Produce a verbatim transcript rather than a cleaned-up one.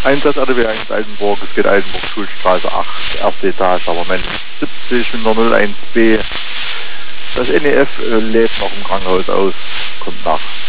Einsatz R D W eins Altenburg, es geht Altenburg, Schulstraße acht, erste Etage, aber Mensch, siebzig mit der null eins B. Das N E F äh, lädt noch im Krankenhaus aus, kommt nach.